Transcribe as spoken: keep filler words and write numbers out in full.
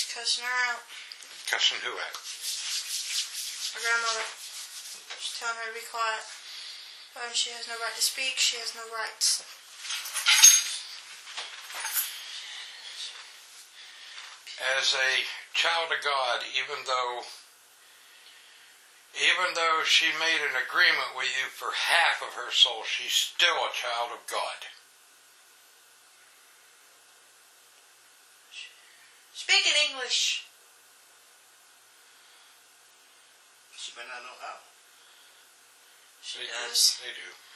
cussing her out. Cussing who out? My grandmother. She's telling her to be quiet. And she has no right to speak. She has no rights. As a child of God, even though even though she made an agreement with you for half of her soul, she's still a child of God. Speak in English. She may not know how. She They does. do. They do.